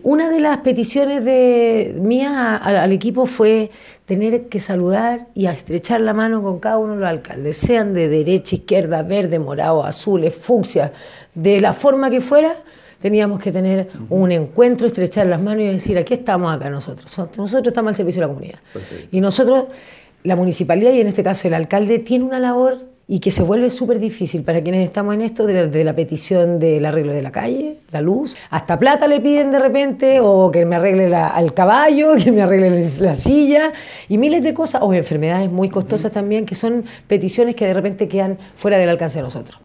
Una de las peticiones mías al equipo fue tener que saludar y a estrechar la mano con cada uno de los alcaldes, sean de derecha, izquierda, verde, morado, azules, fucsia, de la forma que fuera. Teníamos que tener un encuentro, estrechar las manos y decir, aquí estamos acá nosotros estamos al servicio de la comunidad. Perfecto. Y nosotros, la municipalidad y en este caso el alcalde, tiene una labor y que se vuelve súper difícil para quienes estamos en esto, de la petición del arreglo de la calle, la luz, hasta plata le piden de repente, o que me arregle el caballo, que me arregle la silla, y miles de cosas, o enfermedades muy costosas también, que son peticiones que de repente quedan fuera del alcance de nosotros.